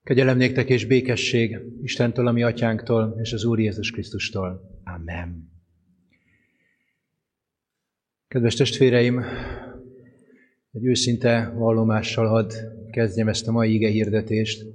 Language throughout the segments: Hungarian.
Kegyelem néktek és békesség Istentől, a mi atyánktól, és az Úr Jézus Krisztustól. Amen. Kedves testvéreim, egy őszinte vallomással hadd kezdjem ezt a mai igehirdetést.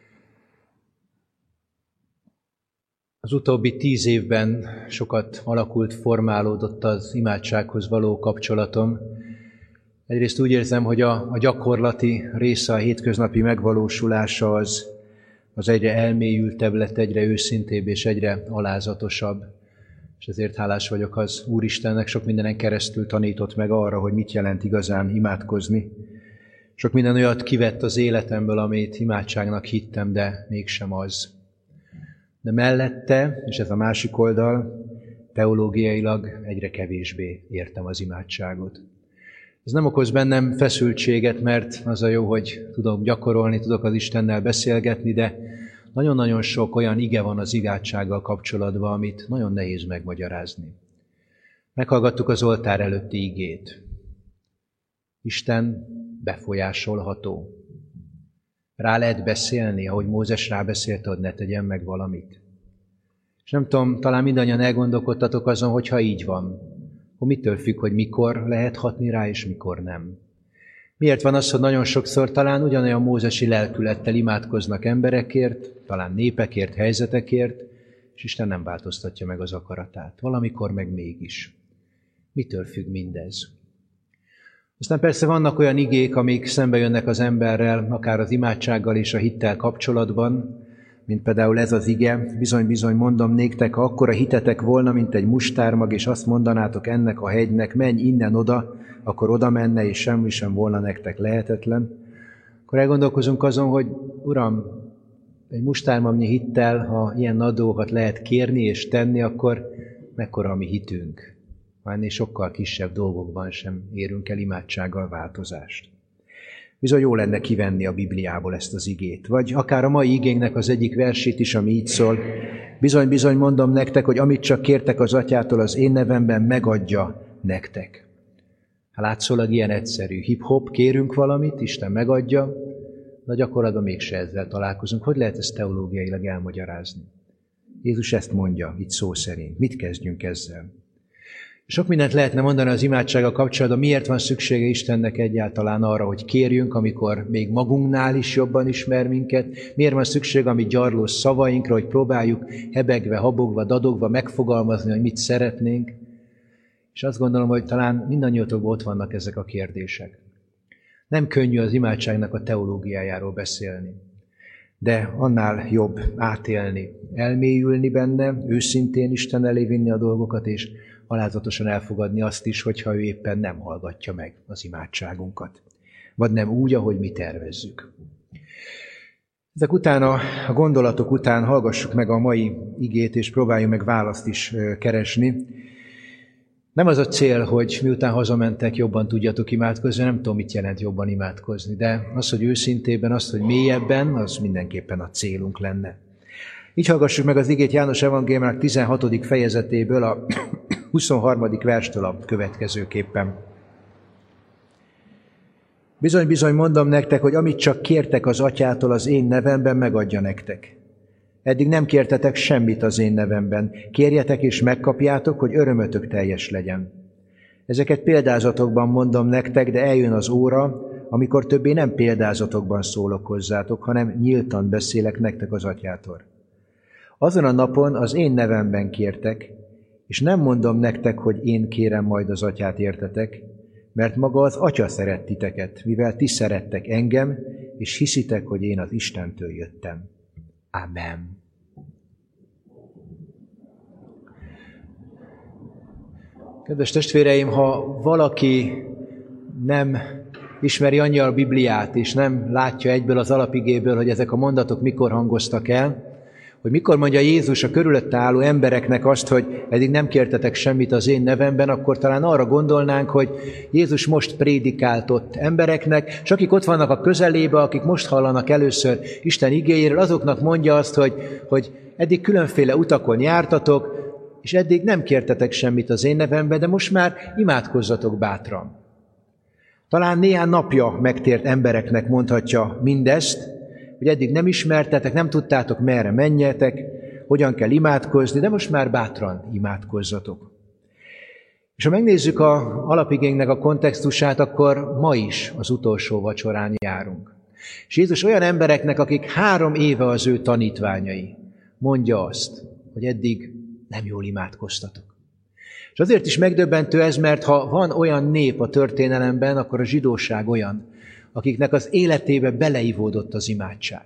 Az utóbbi 10 évben sokat alakult, formálódott az imádsághoz való kapcsolatom. Egyrészt úgy érzem, hogy a gyakorlati része, a hétköznapi megvalósulása az egyre elmélyültebb lett, egyre őszintébb és egyre alázatosabb. És ezért hálás vagyok az Úristennek, sok mindenen keresztül tanított meg arra, hogy mit jelent igazán imádkozni. Sok minden olyat kivett az életemből, amit imádságnak hittem, de mégsem az. De mellette, és ez a másik oldal, teológiailag egyre kevésbé értem az imádságot. Ez nem okoz bennem feszültséget, mert az a jó, hogy tudok gyakorolni, tudok az Istennel beszélgetni, de nagyon-nagyon sok olyan ige van az imádsággal kapcsolatban, amit nagyon nehéz megmagyarázni. Meghallgattuk az oltár előtti igét. Isten befolyásolható. Rá lehet beszélni, ahogy Mózes rábeszélt, hogy ne tegyen meg valamit. És nem tudom, talán mindannyian elgondolkodtatok azon, hogyha így van, hogy mitől függ, hogy mikor lehet hatni rá, és mikor nem. Miért van az, hogy nagyon sokszor talán ugyanolyan mózesi lelkülettel imádkoznak emberekért, talán népekért, helyzetekért, és Isten nem változtatja meg az akaratát. Valamikor meg mégis. Mitől függ mindez? Aztán persze vannak olyan igék, amik szembe jönnek az emberrel, akár az imádsággal és a hittel kapcsolatban, mint például ez az ige, bizony-bizony mondom néktek, ha akkora hitetek volna, mint egy mustármag, és azt mondanátok ennek a hegynek, menj innen oda, akkor oda menne, és semmi sem volna nektek lehetetlen. Akkor elgondolkozunk azon, hogy Uram, egy mustármagnyi hittel, ha ilyen nagy dolgokat lehet kérni és tenni, akkor mekkora a mi hitünk. Már ennél sokkal kisebb dolgokban sem érünk el imádsággal változást. Bizony jó lenne kivenni a Bibliából ezt az igét. Vagy akár a mai igénknek az egyik versét is, ami így szól. Bizony-bizony mondom nektek, hogy amit csak kértek az atyától az én nevemben, megadja nektek. Látszólag ilyen egyszerű. Hip-hop, kérünk valamit, Isten megadja, de gyakorlatban mégse ezzel találkozunk. Hogy lehet ezt teológiailag elmagyarázni? Jézus ezt mondja, itt szó szerint. Mit kezdjünk ezzel? Sok mindent lehetne mondani az imádsággal kapcsolatban, miért van szüksége Istennek egyáltalán arra, hogy kérjünk, amikor még magunknál is jobban ismer minket, miért van szükség a mi gyarlós szavainkra, hogy próbáljuk hebegve, habogva, dadogva megfogalmazni, hogy mit szeretnénk. És azt gondolom, hogy talán mindannyiatokban ott vannak ezek a kérdések. Nem könnyű az imádságnak a teológiájáról beszélni, de annál jobb átélni, elmélyülni benne, őszintén Isten elé vinni a dolgokat, és alázatosan elfogadni azt is, hogyha ő éppen nem hallgatja meg az imádságunkat. Vagy nem úgy, ahogy mi tervezzük. Ezek után, a gondolatok után hallgassuk meg a mai igét, és próbáljunk meg választ is keresni. Nem az a cél, hogy miután hazamentek, jobban tudjatok imádkozni, nem tudom, mit jelent jobban imádkozni, de az, hogy őszintében, az, hogy mélyebben, az mindenképpen a célunk lenne. Így hallgassuk meg az igét János evangéliumának 16. fejezetéből, a 23. verstől a következőképpen. Bizony-bizony mondom nektek, hogy amit csak kértek az atyától az én nevemben, megadja nektek. Eddig nem kértetek semmit az én nevemben. Kérjetek és megkapjátok, hogy örömötök teljes legyen. Ezeket példázatokban mondom nektek, de eljön az óra, amikor többé nem példázatokban szólok hozzátok, hanem nyíltan beszélek nektek az atyától. Azon a napon az én nevemben kértek, és nem mondom nektek, hogy én kérem majd az atyát értetek, mert maga az atya szeret titeket, mivel ti szerettek engem, és hiszitek, hogy én az Istentől jöttem. Amen. Kedves testvéreim, ha valaki nem ismeri annyira a Bibliát, és nem látja egyből az alapigéből, hogy ezek a mondatok mikor hangoztak el, hogy mikor mondja Jézus a körülötte álló embereknek azt, hogy eddig nem kértetek semmit az én nevemben, akkor talán arra gondolnánk, hogy Jézus most prédikált ott embereknek, és akik ott vannak a közelébe, akik most hallanak először Isten igéjéről, azoknak mondja azt, hogy eddig különféle utakon jártatok, és eddig nem kértetek semmit az én nevemben, de most már imádkozzatok bátran. Talán néhány napja megtért embereknek mondhatja mindezt, hogy eddig nem ismertetek, nem tudtátok, merre menjetek, hogyan kell imádkozni, de most már bátran imádkozzatok. És ha megnézzük az alapigénknek a kontextusát, akkor ma is az utolsó vacsorán járunk. És Jézus olyan embereknek, akik 3 éve az ő tanítványai, mondja azt, hogy eddig nem jól imádkoztatok. És azért is megdöbbentő ez, mert ha van olyan nép a történelemben, akkor a zsidóság olyan, akiknek az életébe beleivódott az imádság.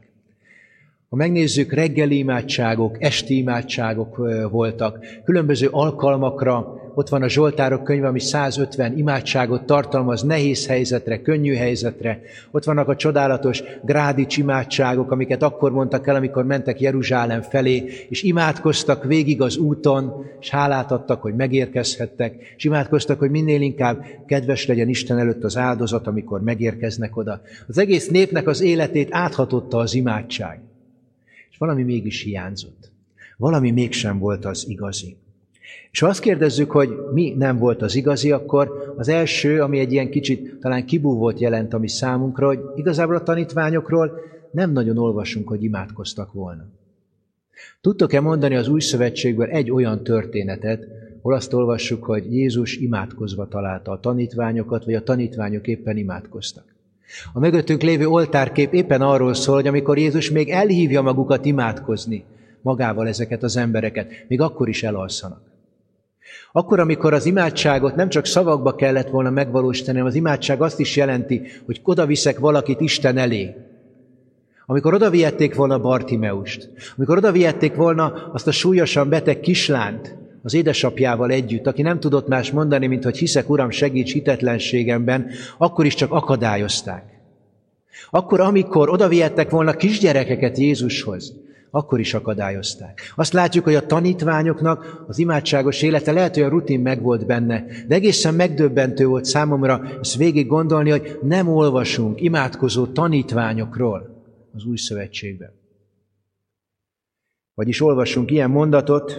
Ha megnézzük, reggeli imádságok, esti imádságok voltak, különböző alkalmakra, ott van a Zsoltárok könyve, ami 150 imádságot tartalmaz, nehéz helyzetre, könnyű helyzetre. Ott vannak a csodálatos grádics imádságok, amiket akkor mondtak el, amikor mentek Jeruzsálem felé, és imádkoztak végig az úton, és hálát adtak, hogy megérkezhettek, és imádkoztak, hogy minél inkább kedves legyen Isten előtt az áldozat, amikor megérkeznek oda. Az egész népnek az életét áthatotta az imádság. És valami mégis hiányzott. Valami mégsem volt az igazi. És ha azt kérdezzük, hogy mi nem volt az igazi, akkor az első, ami egy ilyen kicsit talán kibúvót jelent a mi számunkra, hogy igazából a tanítványokról nem nagyon olvasunk, hogy imádkoztak volna. Tudtok-e mondani az Új Szövetségből egy olyan történetet, hol azt olvassuk, hogy Jézus imádkozva találta a tanítványokat, vagy a tanítványok éppen imádkoztak? A mögöttünk lévő oltárkép éppen arról szól, hogy amikor Jézus még elhívja magukat imádkozni magával ezeket az embereket, még akkor is elalszanak. Akkor, amikor az imádságot nem csak szavakba kellett volna megvalósítani, hanem az imádság azt is jelenti, hogy oda viszek valakit Isten elé. Amikor oda vihették volna Bartimeust, amikor oda vihették volna azt a súlyosan beteg kislányt az édesapjával együtt, aki nem tudott más mondani, mint hogy hiszek, Uram, segíts hitetlenségemben, akkor is csak akadályozták. Akkor, amikor oda vihettek volna kisgyerekeket Jézushoz, akkor is akadályozták. Azt látjuk, hogy a tanítványoknak az imádságos élete lehet, hogy a rutin megvolt benne, de egészen megdöbbentő volt számomra ezt végig gondolni, hogy nem olvasunk imádkozó tanítványokról az Új Szövetségben. Vagyis olvasunk ilyen mondatot,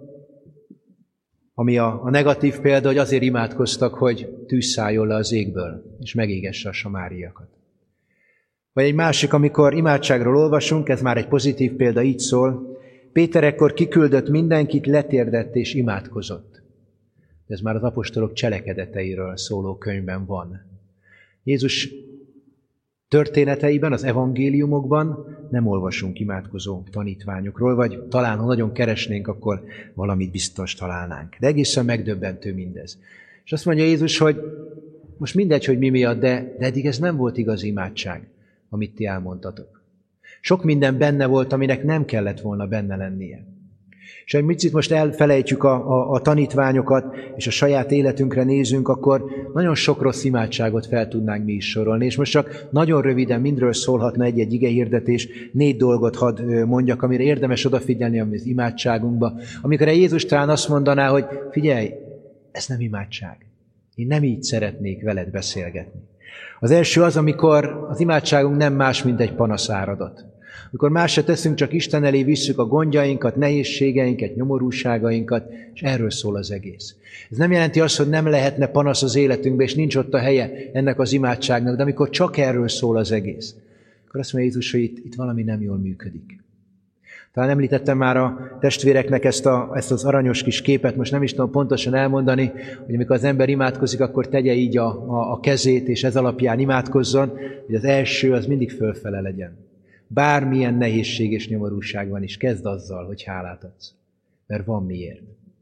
ami a negatív példa, hogy azért imádkoztak, hogy tűz szálljon le az égből, és megégesse a samáriakat. Vagy egy másik, amikor imádságról olvasunk, ez már egy pozitív példa, így szól, Péter ekkor kiküldött mindenkit, letérdett és imádkozott. Ez már az apostolok cselekedeteiről szóló könyvben van. Jézus történeteiben, az evangéliumokban nem olvasunk imádkozó tanítványokról, vagy talán, ha nagyon keresnénk, akkor valamit biztos találnánk. De egészen megdöbbentő mindez. És azt mondja Jézus, hogy most mindegy, hogy mi miatt, de eddig ez nem volt igaz imádság, amit ti elmondtatok. Sok minden benne volt, aminek nem kellett volna benne lennie. És egy picit most elfelejtjük a tanítványokat, és a saját életünkre nézünk, akkor nagyon sok rossz imádságot fel tudnánk mi is sorolni. És most csak nagyon röviden mindről szólhatna egy-egy igehirdetés, 4 dolgot hadd mondjak, amire érdemes odafigyelni az imádságunkba. Amikor Jézus talán azt mondaná, hogy figyelj, ez nem imádság. Én nem így szeretnék veled beszélgetni. Az első az, amikor az imádságunk nem más, mint egy panaszáradat. Amikor más se teszünk, csak Isten elé visszük a gondjainkat, nehézségeinket, nyomorúságainkat, és erről szól az egész. Ez nem jelenti azt, hogy nem lehetne panasz az életünkben, és nincs ott a helye ennek az imádságnak, de amikor csak erről szól az egész, akkor azt mondja Jézus, hogy itt valami nem jól működik. Talán említettem már a testvéreknek ezt az aranyos kis képet, most nem is tudom pontosan elmondani, hogy amikor az ember imádkozik, akkor tegye így a kezét, és ez alapján imádkozzon, hogy az első az mindig fölfele legyen. Bármilyen nehézség és nyomorúság van is, kezd azzal, hogy hálát adsz. Mert van miért.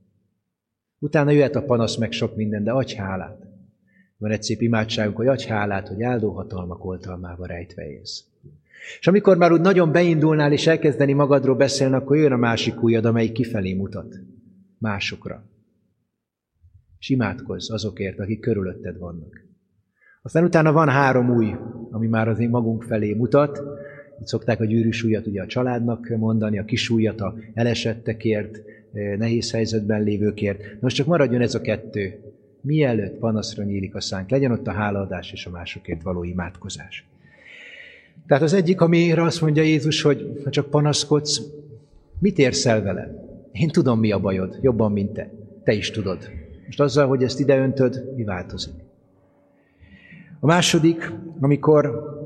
Utána jöhet a panasz meg sok minden, de adj hálát. Van egy szép imádságunk, hogy adj hálát, hogy áldó hatalmak oltalmába rejtve élsz. És amikor már úgy nagyon beindulnál és elkezdeni magadról beszélni, akkor jön a másik ujjad, amelyik kifelé mutat. Másokra. És imádkozz azokért, akik körülötted vannak. Aztán utána van 3 ujj, ami már azért magunk felé mutat. Itt szokták a gyűrűs ujjat ugye a családnak mondani, a kis ujjat a elesettekért, nehéz helyzetben lévőkért. Most csak maradjon ez a 2. Mielőtt panaszra nyílik a szánk, legyen ott a hálaadás és a másokért való imádkozás. Tehát az egyik, amire azt mondja Jézus, hogy ha csak panaszkodsz, mit érsz el vele? Én tudom, mi a bajod, jobban, mint te. Te is tudod. Most azzal, hogy ezt ide öntöd, mi változik? A második, amikor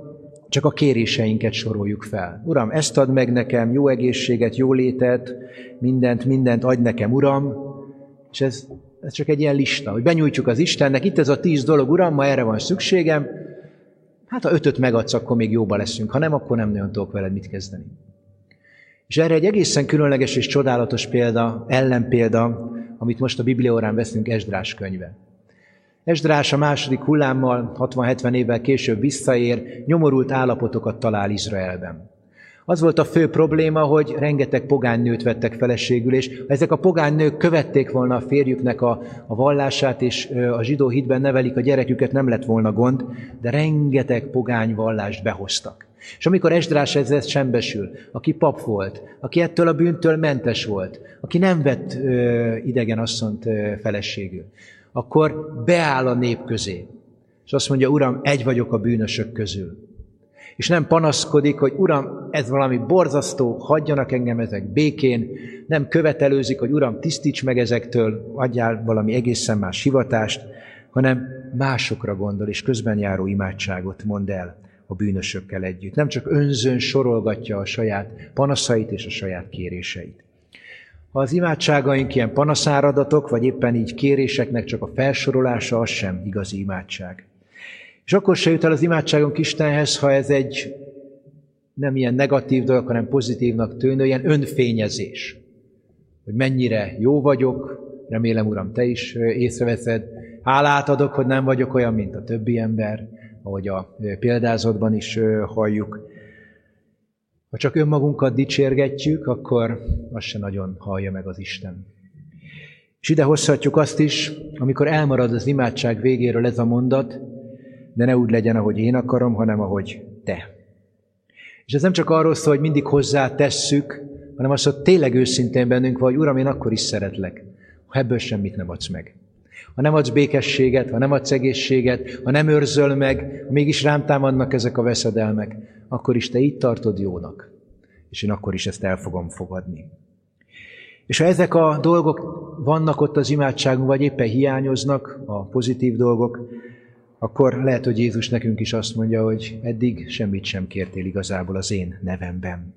csak a kéréseinket soroljuk fel. Uram, ezt add meg nekem, jó egészséget, jó létet, mindent adj nekem, Uram. És ez csak egy ilyen lista, hogy benyújtjuk az Istennek, itt ez a 10 dolog, Uram, ma erre van szükségem, hát ha 5-öt megadsz, akkor még jóba leszünk, ha nem, akkor nem nagyon tudok veled mit kezdeni. És erre egy egészen különleges és csodálatos példa, ellenpélda, amit most a Bibliaórán veszünk, Esdrás könyve. Esdrás a második hullámmal 60-70 évvel később visszaér, nyomorult állapotokat talál Izraelben. Az volt a fő probléma, hogy rengeteg pogány nőt vettek feleségül, és ha ezek a pogány nők követték volna a férjüknek a vallását, és a zsidó hitben nevelik a gyereküket, nem lett volna gond, de rengeteg pogány vallást behoztak. És amikor Esdrás ezzel sembesül, aki pap volt, aki ettől a bűntől mentes volt, aki nem vett idegen asszonyt feleségül, akkor beáll a nép közé, és azt mondja, Uram, egy vagyok a bűnösök közül. És nem panaszkodik, hogy Uram, ez valami borzasztó, hagyjanak engem ezek békén, nem követelőzik, hogy Uram, tisztíts meg ezektől, adjál valami egészen más hivatást, hanem másokra gondol, és közben járó imádságot mond el a bűnösökkel együtt. Nem csak önzőn sorolgatja a saját panaszait és a saját kéréseit. Ha az imádságaink ilyen panaszáradatok, vagy éppen így kéréseknek csak a felsorolása, az sem igazi imádság. És akkor se jut el az imádságunk Istenhez, ha ez egy nem ilyen negatív dolog, hanem pozitívnak tűnő, ilyen önfényezés. Hogy mennyire jó vagyok, remélem, Uram, te is észreveszed. Hálát adok, hogy nem vagyok olyan, mint a többi ember, ahogy a példázatban is halljuk. Ha csak önmagunkat dicsérgetjük, akkor azt se nagyon hallja meg az Isten. És ide hozhatjuk azt is, amikor elmarad az imádság végéről ez a mondat, de ne úgy legyen, ahogy én akarom, hanem ahogy te. És ez nem csak arról szól, hogy mindig hozzá tesszük, hanem azt, hogy tényleg őszintén bennünk vagy, Uram, én akkor is szeretlek, ha ebből semmit nem adsz meg. Ha nem adsz békességet, ha nem adsz egészséget, ha nem őrzöl meg, ha mégis rám támadnak ezek a veszedelmek, akkor is te így tartod jónak. És én akkor is ezt el fogom fogadni. És ha ezek a dolgok vannak ott az imádságunk, vagy éppen hiányoznak, a pozitív dolgok, akkor lehet, hogy Jézus nekünk is azt mondja, hogy eddig semmit sem kértél igazából az én nevemben.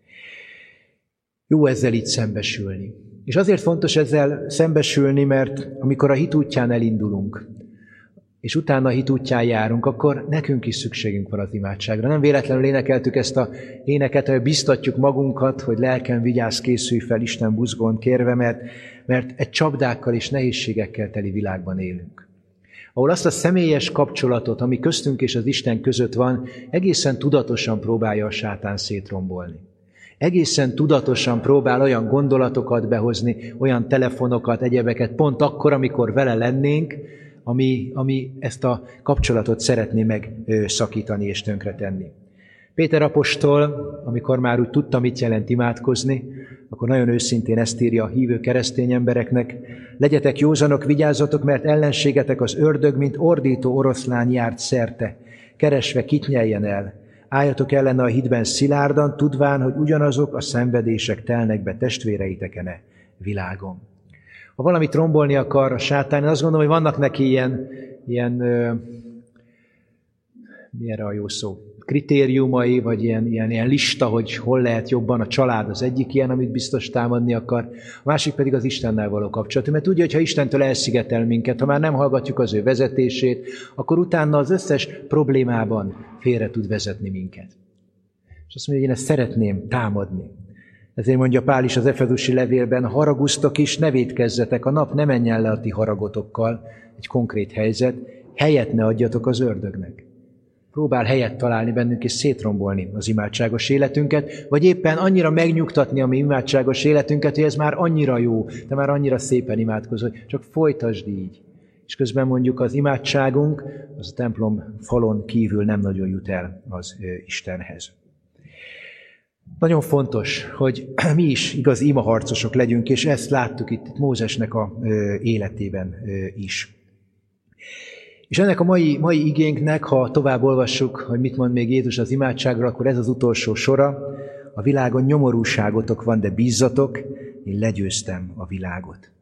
Jó ezzel így szembesülni. És azért fontos ezzel szembesülni, mert amikor a hit útján elindulunk, és utána a hit útján járunk, akkor nekünk is szükségünk van az imádságra. Nem véletlenül énekeltük ezt a éneket, hogy biztatjuk magunkat, hogy lelkem vigyázz, készülj fel, Isten buzgón kérve, mert egy csapdákkal és nehézségekkel teli világban élünk. Ahol azt a személyes kapcsolatot, ami köztünk és az Isten között van, egészen tudatosan próbálja a sátán szétrombolni. Egészen tudatosan próbál olyan gondolatokat behozni, olyan telefonokat, egyebeket, pont akkor, amikor vele lennénk, ami ezt a kapcsolatot szeretné megszakítani és tönkretenni. Péter apostol, amikor már úgy tudta, mit jelent imádkozni, akkor nagyon őszintén ezt írja a hívő keresztény embereknek: legyetek józanok, vigyázzatok, mert ellenségetek az ördög, mint ordító oroszlán járt szerte, keresve kit nyeljen el. Álljatok ellene a hitben szilárdan, tudván, hogy ugyanazok a szenvedések telnek be testvéreiteken e világon. Ha valamit rombolni akar a sátán, én azt gondolom, hogy vannak neki ilyen mi erre a jó szó, kritériumai, vagy ilyen lista, hogy hol lehet jobban. A család az egyik ilyen, amit biztos támadni akar, a másik pedig az Istennel való kapcsolat. Mert tudja, hogy ha Istentől elszigetel minket, ha már nem hallgatjuk az ő vezetését, akkor utána az összes problémában félre tud vezetni minket. És azt mondja, hogy én ezt szeretném támadni. Ezért mondja Pál is az Efezusi levélben: haraguztok is, ne vétkezzetek, a nap ne menjen le a ti haragotokkal, egy konkrét helyzet, helyet ne adjatok az ördögnek. Próbál helyet találni bennünk és szétrombolni az imádságos életünket, vagy éppen annyira megnyugtatni a mi imádságos életünket, hogy ez már annyira jó, te már annyira szépen imádkozol, csak folytasd így. És közben mondjuk az imádságunk, az a templom falon kívül nem nagyon jut el az Istenhez. Nagyon fontos, hogy mi is igazi imaharcosok legyünk, és ezt láttuk itt Mózesnek a életében is. És ennek a mai igénknek, ha tovább olvassuk, hogy mit mond még Jézus az imádságra, akkor ez az utolsó sora: a világon nyomorúságotok van, de bízzatok, én legyőztem a világot.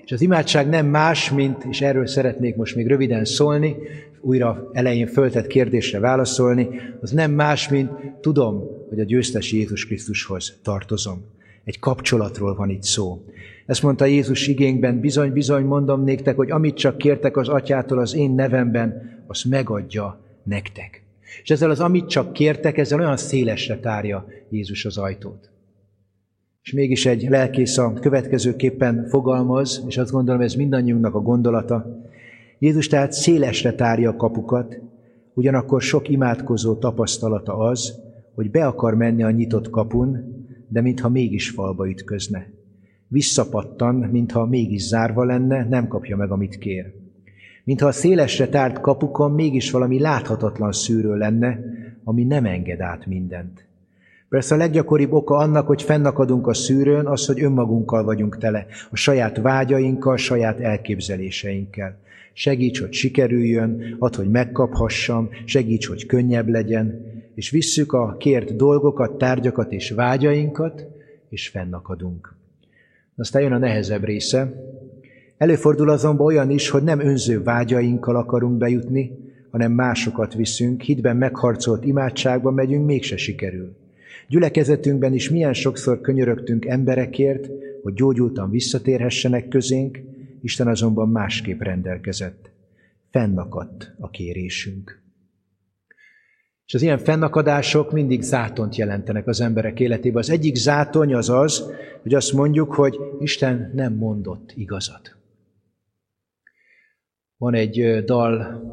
És az imádság nem más, mint, és erről szeretnék most még röviden szólni, újra elején föltett kérdésre válaszolni, az nem más, mint tudom, hogy a győztes Jézus Krisztushoz tartozom. Egy kapcsolatról van itt szó. Ezt mondta Jézus igénkben, bizony, bizony mondom néktek, hogy amit csak kértek az Atyától az én nevemben, azt megadja nektek. És ezzel az amit csak kértek, ezzel olyan szélesre tárja Jézus az ajtót. És mégis egy lelkész a következőképpen fogalmaz, és azt gondolom, ez mindannyiunknak a gondolata. Jézus tehát szélesre tárja a kapukat, ugyanakkor sok imádkozó tapasztalata az, hogy be akar menni a nyitott kapun, de mintha mégis falba ütközne. Visszapattan, mintha mégis zárva lenne, nem kapja meg, amit kér. Mintha a szélesre tárt kapukon mégis valami láthatatlan szűrő lenne, ami nem enged át mindent. Persze a leggyakoribb oka annak, hogy fennakadunk a szűrőn, az, hogy önmagunkkal vagyunk tele, a saját vágyainkkal, saját elképzeléseinkkel. Segíts, hogy sikerüljön, add, hogy megkaphassam, segíts, hogy könnyebb legyen, és visszük a kért dolgokat, tárgyakat és vágyainkat, és fennakadunk. Aztán jön a nehezebb része. Előfordul azonban olyan is, hogy nem önző vágyainkkal akarunk bejutni, hanem másokat viszünk, hitben megharcolt imádságba megyünk, mégse sikerül. Gyülekezetünkben is milyen sokszor könyörögtünk emberekért, hogy gyógyultan visszatérhessenek közénk, Isten azonban másképp rendelkezett. Fennakadt a kérésünk. És az ilyen fennakadások mindig zátont jelentenek az emberek életében. Az egyik zátony az az, hogy azt mondjuk, hogy Isten nem mondott igazat. Van egy dal,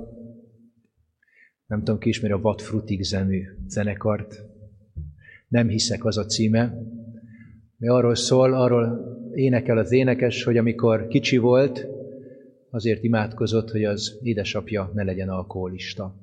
nem tudom, ki ismeri a Vad Frutig zenű zenekart. Nem hiszek, az a címe. Mi arról szól, arról énekel az énekes, hogy amikor kicsi volt, azért imádkozott, hogy az édesapja ne legyen alkoholista.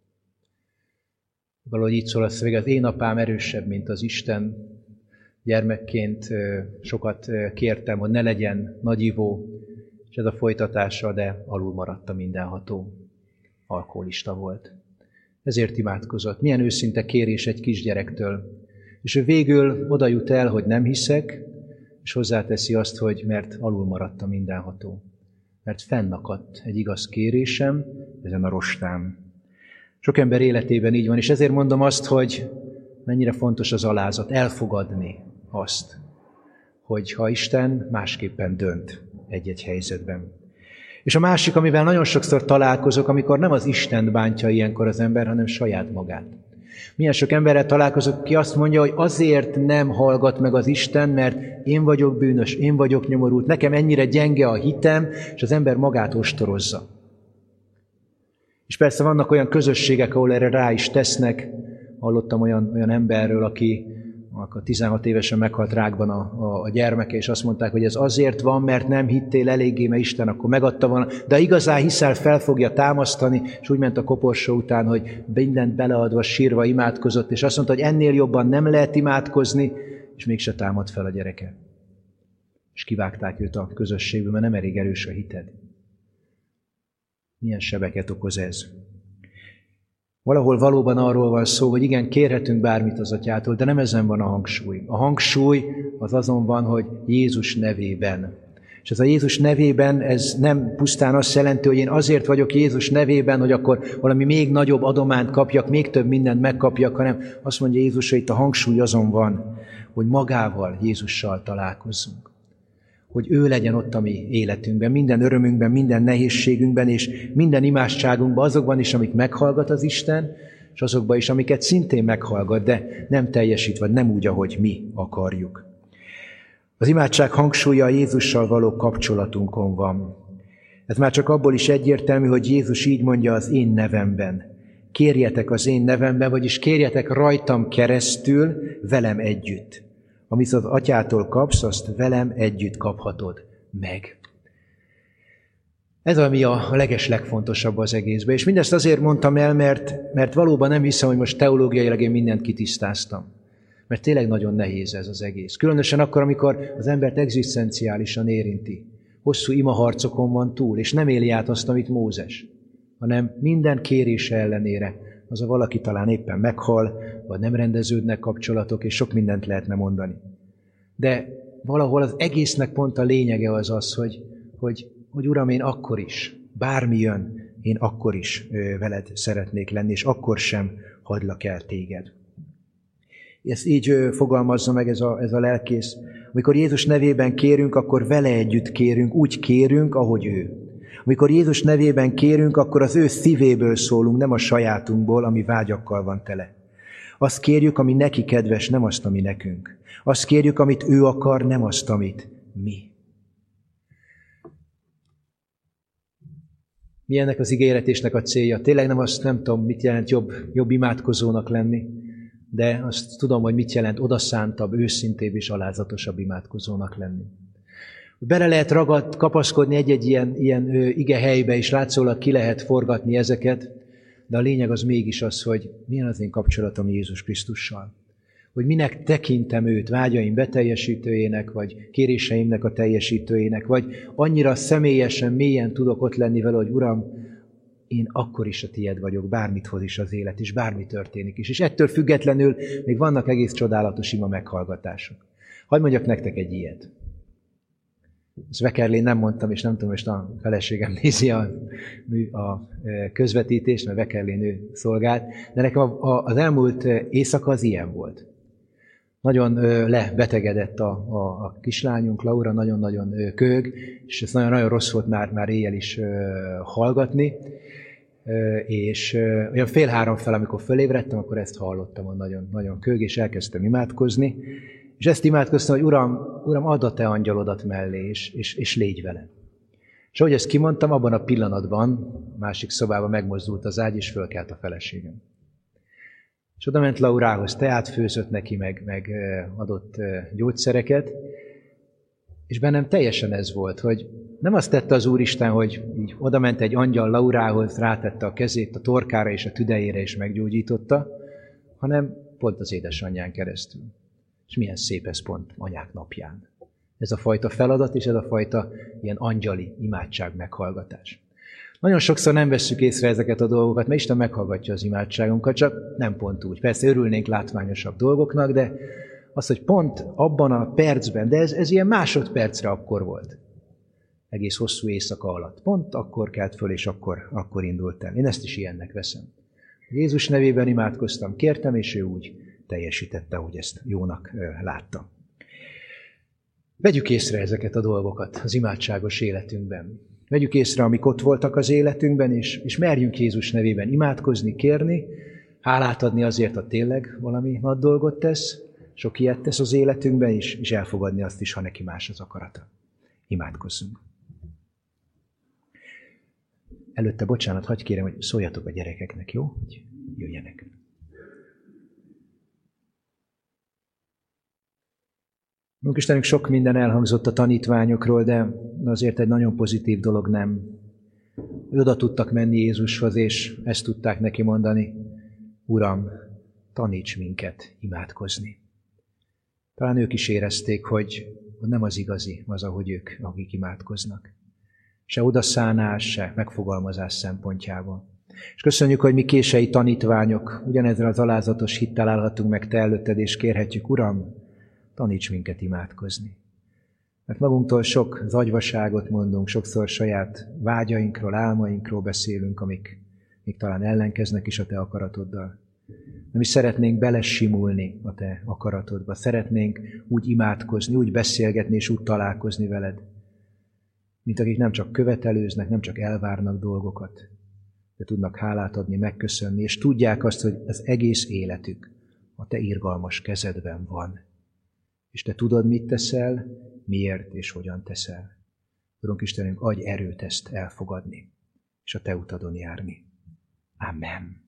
Valahogy így szól a szöveg, az én apám erősebb, mint az Isten. Gyermekként sokat kértem, hogy ne legyen nagyivó, és ez a folytatása, de alul maradt a mindenható. Alkoholista volt. Ezért imádkozott. Milyen őszinte kérés egy kisgyerektől. És ő végül oda jut el, hogy nem hiszek, és hozzáteszi azt, hogy mert alul maradt a mindenható. Mert fennakadt egy igaz kérésem ezen a rostán. Sok ember életében így van, és ezért mondom azt, hogy mennyire fontos az alázat, elfogadni azt, hogy ha Isten másképpen dönt egy-egy helyzetben. És a másik, amivel nagyon sokszor találkozok, amikor nem az Istent bántja ilyenkor az ember, hanem saját magát. Milyen sok emberrel találkozok, ki azt mondja, hogy azért nem hallgat meg az Isten, mert én vagyok bűnös, én vagyok nyomorult, nekem ennyire gyenge a hitem, és az ember magát ostorozza. És persze vannak olyan közösségek, ahol erre rá is tesznek. Hallottam olyan emberről, aki 16 évesen meghalt rákban a gyermeke, és azt mondták, hogy ez azért van, mert nem hittél eléggé, mert Isten akkor megadta volna. De igazán hiszel, fel fogja támasztani, és úgy ment a koporsó után, hogy mindent beleadva, sírva imádkozott, és azt mondta, hogy ennél jobban nem lehet imádkozni, és mégse támad fel a gyereke. És kivágták őt a közösségből, mert nem elég erős a hited. Milyen sebeket okoz ez? Valahol valóban arról van szó, hogy igen, kérhetünk bármit az Atyától, de nem ezen van a hangsúly. A hangsúly az azon van, hogy Jézus nevében. És ez a Jézus nevében, ez nem pusztán azt jelenti, hogy én azért vagyok Jézus nevében, hogy akkor valami még nagyobb adományt kapjak, még több mindent megkapjak, hanem azt mondja Jézus, hogy itt a hangsúly azon van, hogy magával, Jézussal találkozzunk. Hogy ő legyen ott a mi életünkben, minden örömünkben, minden nehézségünkben, és minden imádságunkban, azokban is, amit meghallgat az Isten, és azokban is, amiket szintén meghallgat, de nem teljesít, vagy nem úgy, ahogy mi akarjuk. Az imádság hangsúlya a Jézussal való kapcsolatunkon van. Ez már csak abból is egyértelmű, hogy Jézus így mondja az én nevemben. Kérjetek az én nevemben, vagyis kérjetek rajtam keresztül velem együtt. Amit az Atyától kapsz, azt velem együtt kaphatod meg. Ez ami a legeslegfontosabb az egészben. És mindezt azért mondtam el, mert valóban nem hiszem, hogy most teológiailag én mindent kitisztáztam. Mert tényleg nagyon nehéz ez az egész. Különösen akkor, amikor az embert egzisztenciálisan érinti. Hosszú imaharcokon van túl, és nem éli át azt, amit Mózes, hanem minden kérése ellenére. Az a valaki talán éppen meghal, vagy nem rendeződnek kapcsolatok, és sok mindent lehetne mondani. De valahol az egésznek pont a lényege az, hogy hogy Uram, én akkor is, bármi jön, én akkor is veled szeretnék lenni, és akkor sem hagylak el téged. Ezt így fogalmazza meg ez a lelkész. Amikor Jézus nevében kérünk, akkor vele együtt kérünk, úgy kérünk, ahogy ő. Amikor Jézus nevében kérünk, akkor az ő szívéből szólunk, nem a sajátunkból, ami vágyakkal van tele. Azt kérjük, ami neki kedves, nem azt, ami nekünk. Azt kérjük, amit ő akar, nem azt, amit mi. Mi ennek az ígéretésnek a célja? Tényleg nem tudom, mit jelent jobb imádkozónak lenni, de azt tudom, hogy mit jelent odaszántabb, őszintébb és alázatosabb imádkozónak lenni. Bele lehet kapaszkodni egy-egy ilyen igehelybe, és látszólag ki lehet forgatni ezeket, de a lényeg az mégis az, hogy milyen az én kapcsolatom Jézus Krisztussal. Hogy minek tekintem őt, vágyaim beteljesítőjének, vagy kéréseimnek a teljesítőjének, vagy annyira személyesen, mélyen tudok ott lenni vele, hogy Uram, én akkor is a tied vagyok, bármit hoz is az élet, és bármi történik is. És ettől függetlenül még vannak egész csodálatos ima meghallgatások. Hadd mondjak nektek egy ilyet. Ezt Vekerlén nem mondtam, és nem tudom, most a feleségem nézi a közvetítést, mert Vekerlén ő szolgált, de nekem az elmúlt éjszaka az ilyen volt. Nagyon lebetegedett a kislányunk, Laura, nagyon-nagyon köhög, és ez nagyon-nagyon rossz volt már éjjel is hallgatni, és olyan 2:30 fel, amikor fölébredtem, akkor ezt hallottam, hogy nagyon köhög, és elkezdtem imádkozni, és ezt imádkoztam, hogy Uram, add a te angyalodat mellé, és légy vele. És ahogy ezt kimondtam, abban a pillanatban a másik szobában megmozdult az ágy, és fölkelt a feleségem. És oda ment Laurához, teát főzött neki, meg adott gyógyszereket, és bennem teljesen ez volt, hogy nem azt tette az Úristen, hogy így oda ment egy angyal Laurához, rátette a kezét a torkára és a tüdejére, és meggyógyította, hanem pont az édesanyján keresztül. És milyen szép ez pont anyák napján. Ez a fajta feladat, és ez a fajta ilyen angyali imádság meghallgatás. Nagyon sokszor nem vesszük észre ezeket a dolgokat, mert Isten meghallgatja az imádságunkat, csak nem pont úgy. Persze örülnénk látványosabb dolgoknak, de az, hogy pont abban a percben, de ez ilyen másodpercre akkor volt. Egész hosszú éjszaka alatt. Pont akkor kelt föl, és akkor indult el. Én ezt is ilyennek veszem. Jézus nevében imádkoztam, kértem, és ő úgy teljesítette, hogy ezt jónak láttam. Vegyük észre ezeket a dolgokat az imádságos életünkben. Vegyük észre, amik ott voltak az életünkben, és merjünk Jézus nevében imádkozni, kérni, hálát adni azért, ha tényleg valami nagy dolgot tesz, sok ilyet tesz az életünkben is, és elfogadni azt is, ha neki más az akarata. Imádkozzunk. Előtte, bocsánat, hadd kérem, hogy szóljatok a gyerekeknek, jó? Hogy jöjjenek. Istenünk, sok minden elhangzott a tanítványokról, de azért egy nagyon pozitív dolog nem. Oda tudtak menni Jézushoz, és ezt tudták neki mondani: Uram, taníts minket imádkozni. Talán ők is érezték, hogy nem az igazi az, ahogy ők, akik imádkoznak. Se odaszánás, se megfogalmazás szempontjából. És köszönjük, hogy mi kései tanítványok ugyanezzel az alázatos hittel állhatunk meg te előtted, és kérhetjük: Uram, taníts minket imádkozni. Mert magunktól sok zagyvaságot mondunk, sokszor saját vágyainkról, álmainkról beszélünk, amik még talán ellenkeznek is a te akaratoddal. Nem is szeretnénk belesimulni a te akaratodba. Szeretnénk úgy imádkozni, úgy beszélgetni és úgy találkozni veled, mint akik nem csak követelőznek, nem csak elvárnak dolgokat, de tudnak hálát adni, megköszönni, és tudják azt, hogy az egész életük a te irgalmas kezedben van. És te tudod, mit teszel, miért és hogyan teszel. Urunk Istenünk, adj erőt ezt elfogadni, és a te utadon járni. Amen.